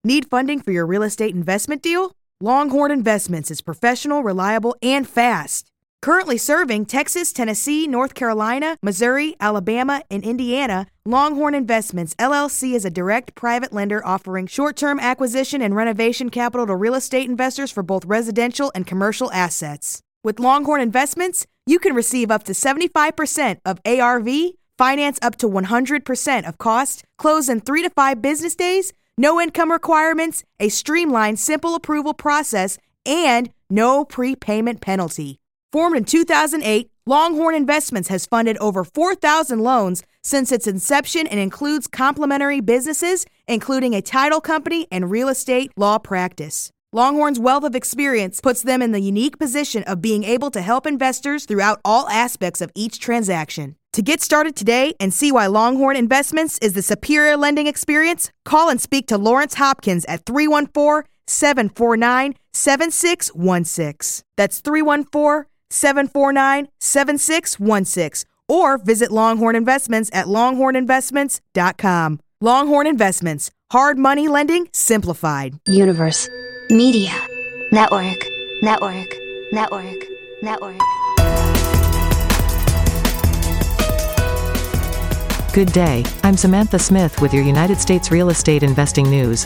Need funding for your real estate investment deal? Longhorn Investments is professional, reliable, and fast. Currently serving Texas, Tennessee, North Carolina, Missouri, Alabama, and Indiana, Longhorn Investments, LLC is a direct private lender offering short-term acquisition and renovation capital to real estate investors for both residential and commercial assets. With Longhorn Investments, you can receive up to 75% of ARV, finance up to 100% of cost, close in 3 to 5 business days, no income requirements, a streamlined, simple approval process, and no prepayment penalty. Formed in 2008, Longhorn Investments has funded over 4,000 loans since its inception and includes complementary businesses, including a title company and real estate law practice. Longhorn's wealth of experience puts them in the unique position of being able to help investors throughout all aspects of each transaction. To get started today and see why Longhorn Investments is the superior lending experience, call and speak to Lawrence Hopkins at 314-749-7616. That's 314-749-7616. Or visit Longhorn Investments at longhorninvestments.com. Longhorn Investments. Hard money lending simplified. Universe. Media. Network. Network. Network. Network. Good day, I'm Samantha Smith with your United States real estate investing news.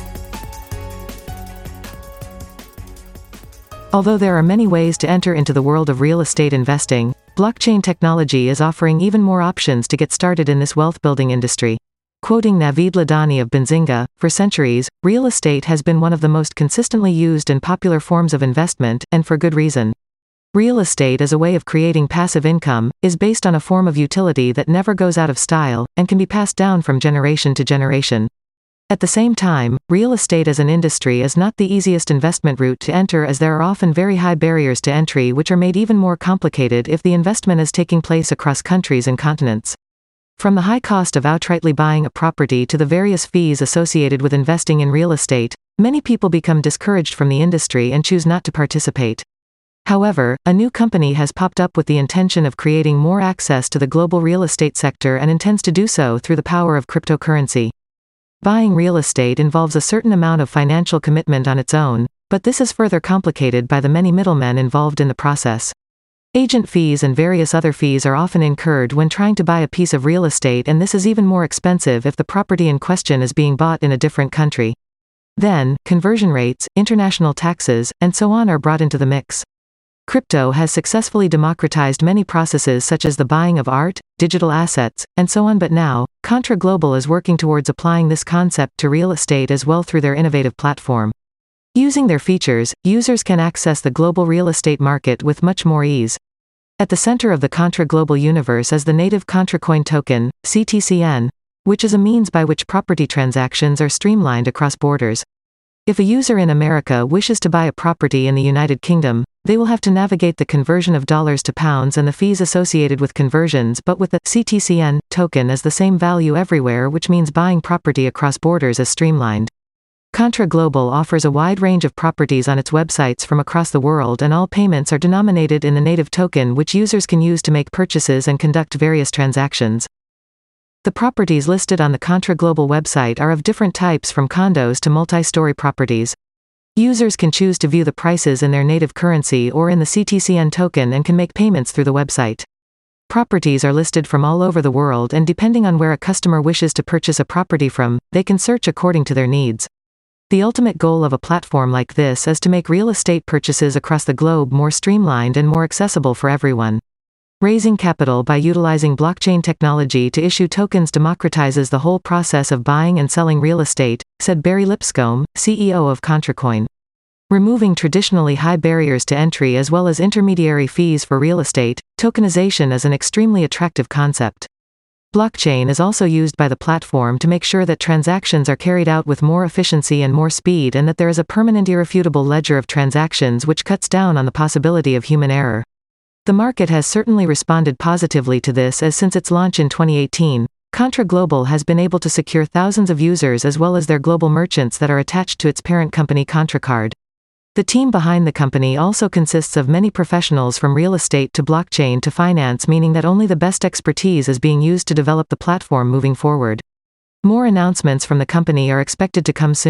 Although there are many ways to enter into the world of real estate investing, blockchain technology is offering even more options to get started in this wealth-building industry. Quoting Naveed Ladani of Benzinga, for centuries, real estate has been one of the most consistently used and popular forms of investment, and for good reason. Real estate as a way of creating passive income is based on a form of utility that never goes out of style, and can be passed down from generation to generation. At the same time, real estate as an industry is not the easiest investment route to enter, as there are often very high barriers to entry which are made even more complicated if the investment is taking place across countries and continents. From the high cost of outrightly buying a property to the various fees associated with investing in real estate, many people become discouraged from the industry and choose not to participate. However, a new company has popped up with the intention of creating more access to the global real estate sector and intends to do so through the power of cryptocurrency. Buying real estate involves a certain amount of financial commitment on its own, but this is further complicated by the many middlemen involved in the process. Agent fees and various other fees are often incurred when trying to buy a piece of real estate, and this is even more expensive if the property in question is being bought in a different country. Then, conversion rates, international taxes, and so on are brought into the mix. Crypto has successfully democratized many processes such as the buying of art, digital assets, and so on, but now, Contra Global is working towards applying this concept to real estate as well through their innovative platform. Using their features, users can access the global real estate market with much more ease. At the center of the Contra Global universe is the native ContraCoin token, CTCN, which is a means by which property transactions are streamlined across borders. If a user in America wishes to buy a property in the United Kingdom, they will have to navigate the conversion of dollars to pounds and the fees associated with conversions, but with the CTCN token as the same value everywhere, which means buying property across borders is streamlined. Contra Global offers a wide range of properties on its websites from across the world, and all payments are denominated in the native token which users can use to make purchases and conduct various transactions. The properties listed on the Contra Global website are of different types, from condos to multi-story properties. Users can choose to view the prices in their native currency or in the CTCN token and can make payments through the website. Properties are listed from all over the world, and depending on where a customer wishes to purchase a property from, they can search according to their needs. The ultimate goal of a platform like this is to make real estate purchases across the globe more streamlined and more accessible for everyone. Raising capital by utilizing blockchain technology to issue tokens democratizes the whole process of buying and selling real estate, said Barry Lipscomb, CEO of ContraCoin. Removing traditionally high barriers to entry as well as intermediary fees for real estate, tokenization is an extremely attractive concept. Blockchain is also used by the platform to make sure that transactions are carried out with more efficiency and more speed, and that there is a permanent irrefutable ledger of transactions which cuts down on the possibility of human error. The market has certainly responded positively to this, as since its launch in 2018, Contra Global has been able to secure thousands of users as well as their global merchants that are attached to its parent company ContraCard. The team behind the company also consists of many professionals from real estate to blockchain to finance, meaning that only the best expertise is being used to develop the platform moving forward. More announcements from the company are expected to come soon.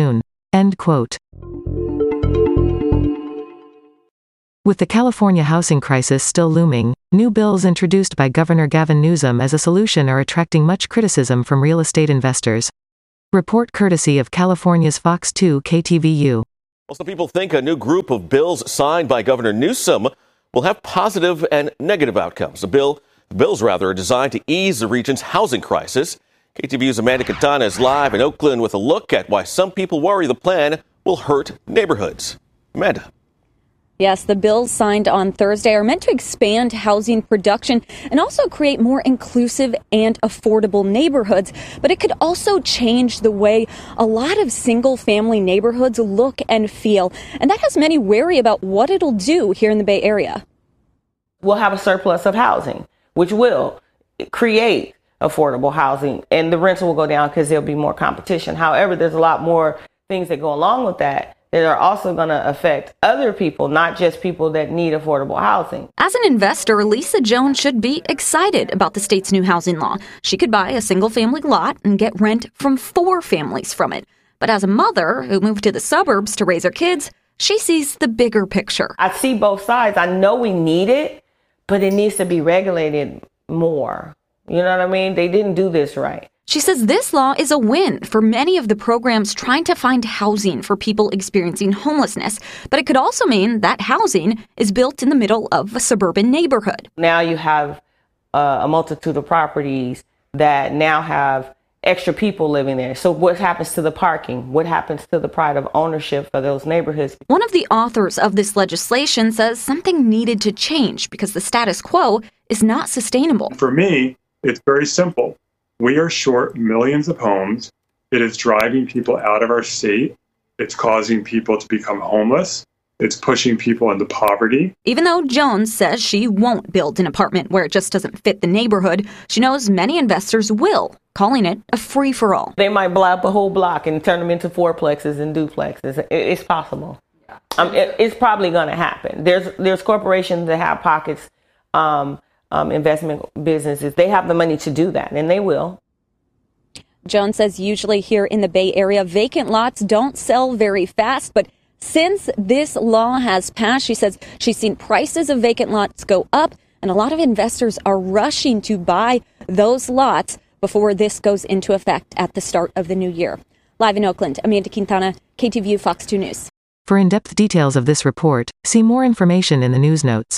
End quote. With the California housing crisis still looming, new bills introduced by Governor Gavin Newsom as a solution are attracting much criticism from real estate investors. Report courtesy of California's Fox 2 KTVU. Well, some people think a new group of bills signed by Governor Newsom will have positive and negative outcomes. The bills are designed to ease the region's housing crisis. KTVU's Amanda Quintana is live in Oakland with a look at why some people worry the plan will hurt neighborhoods. Amanda. Yes, the bills signed on Thursday are meant to expand housing production and also create more inclusive and affordable neighborhoods. But it could also change the way a lot of single-family neighborhoods look and feel. And that has many wary about what it'll do here in the Bay Area. We'll have a surplus of housing, which will create affordable housing, and the rents will go down because there'll be more competition. However, there's a lot more things that go along with that are also going to affect other people, not just people that need affordable housing. As an investor, Lisa Jones should be excited about the state's new housing law. She could buy a single-family lot and get rent from 4 families from it. But as a mother who moved to the suburbs to raise her kids, she sees the bigger picture. I see both sides. I know we need it, but it needs to be regulated more. You know what I mean? They didn't do this right. She says this law is a win for many of the programs trying to find housing for people experiencing homelessness. But it could also mean that housing is built in the middle of a suburban neighborhood. Now you have a multitude of properties that now have extra people living there. So what happens to the parking? What happens to the pride of ownership for those neighborhoods? One of the authors of this legislation says something needed to change because the status quo is not sustainable. For me, it's very simple. We are short millions of homes. It is driving people out of our state. It's causing people to become homeless. It's pushing people into poverty. Even though Jones says she won't build an apartment where it just doesn't fit the neighborhood, she knows many investors will, calling it a free-for-all. They might blow up a whole block and turn them into fourplexes and duplexes. It's possible. It's probably going to happen. There's corporations that have pockets, investment businesses. They have the money to do that, and they will. Jones says usually here in the Bay Area, vacant lots don't sell very fast, but since this law has passed, she says she's seen prices of vacant lots go up, and a lot of investors are rushing to buy those lots before this goes into effect at the start of the new year. Live in Oakland, Amanda Quintana, KTVU Fox 2 News. For in-depth details of this report, see more information in the news notes.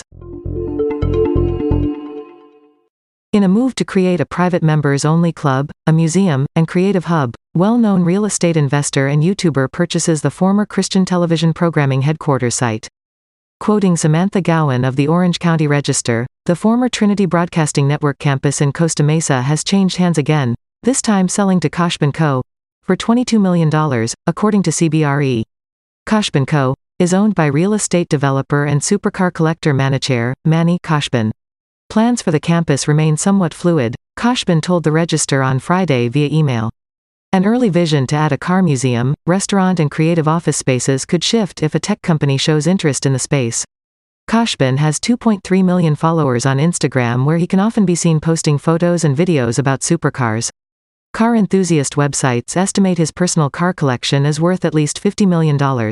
In a move to create a private members-only club, a museum, and creative hub, well-known real estate investor and YouTuber purchases the former Christian television programming headquarters site. Quoting Samantha Gowan of the Orange County Register, the former Trinity Broadcasting Network campus in Costa Mesa has changed hands again, this time selling to Koshbin Co. for $22 million, according to CBRE. Koshbin Co. is owned by real estate developer and supercar collector Manichair, Manny Koshbin. Plans for the campus remain somewhat fluid, Koshbin told the Register on Friday via email. An early vision to add a car museum, restaurant and creative office spaces could shift if a tech company shows interest in the space. Koshbin has 2.3 million followers on Instagram, where he can often be seen posting photos and videos about supercars. Car enthusiast websites estimate his personal car collection is worth at least $50 million.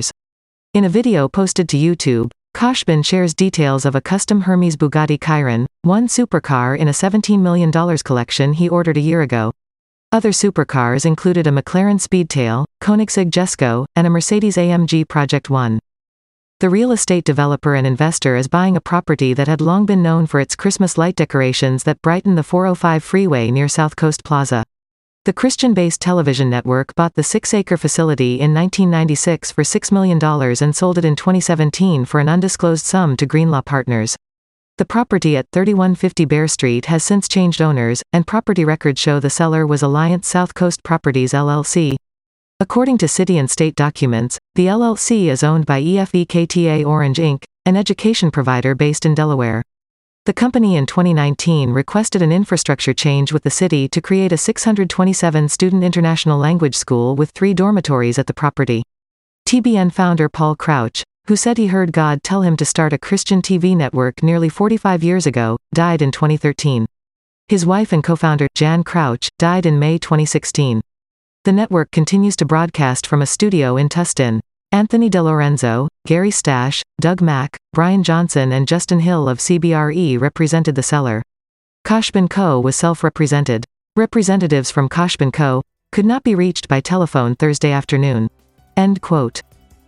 In a video posted to YouTube, Koshbin shares details of a custom Hermes Bugatti Chiron, one supercar in a $17 million collection he ordered a year ago. Other supercars included a McLaren Speedtail, Koenigsegg Jesko, and a Mercedes-AMG Project One. The real estate developer and investor is buying a property that had long been known for its Christmas light decorations that brighten the 405 freeway near South Coast Plaza. The Christian-based television network bought the 6-acre facility in 1996 for $6 million and sold it in 2017 for an undisclosed sum to Greenlaw Partners. The property at 3150 Bear Street has since changed owners, and property records show the seller was Alliance South Coast Properties LLC. According to city and state documents, the LLC is owned by EFEKTA Orange Inc., an education provider based in Delaware. The company in 2019 requested an infrastructure change with the city to create a 627-student international language school with 3 dormitories at the property. TBN founder Paul Crouch, who said he heard God tell him to start a Christian TV network nearly 45 years ago, died in 2013. His wife and co-founder, Jan Crouch, died in May 2016. The network continues to broadcast from a studio in Tustin. Anthony DeLorenzo, Gary Stash, Doug Mack, Brian Johnson and Justin Hill of CBRE represented the seller. Koshman Co. was self-represented. Representatives from Koshman Co. could not be reached by telephone Thursday afternoon. End quote.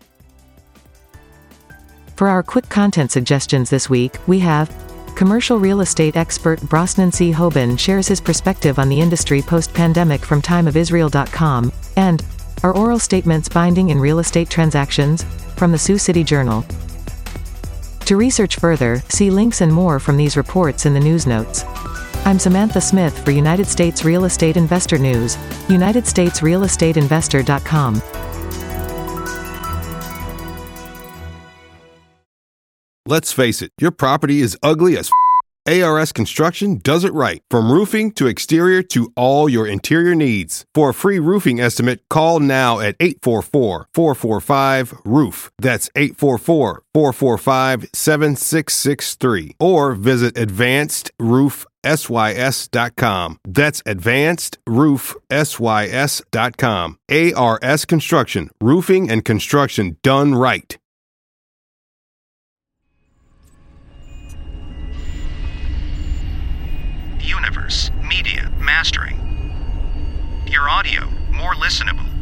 For our quick content suggestions this week, we have commercial real estate expert Brosnan C. Hoban shares his perspective on the industry post-pandemic from timeofisrael.com, and are oral statements binding in real estate transactions? From the Sioux City Journal. To research further, see links and more from these reports in the news notes. I'm Samantha Smith for United States Real Estate Investor News, UnitedStatesRealEstateInvestor.com. Let's face it, your property is ugly as ARS Construction does it right. From roofing to exterior to all your interior needs. For a free roofing estimate, call now at 844-445-ROOF. That's 844-445-7663. Or visit AdvancedRoofSYS.com. That's AdvancedRoofSYS.com. ARS Construction. Roofing and construction done right. Universe Media Mastering. Your audio more listenable.